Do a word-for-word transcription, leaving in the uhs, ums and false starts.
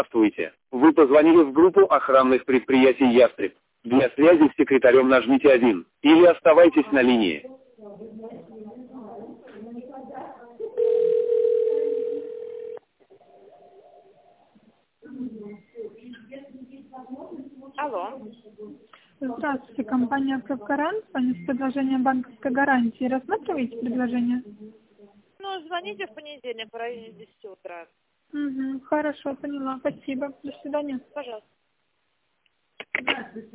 Здравствуйте. Вы позвонили в группу охранных предприятий «Ястреб». Для связи с секретарем нажмите один. Или оставайтесь на линии. Алло. Здравствуйте, компания «Профгарант». Звоню с предложением банковской гарантии. Рассматриваете предложение? Ну, звоните в понедельник в районе десяти утра. Угу, хорошо, поняла. Спасибо. До свидания. Пожалуйста.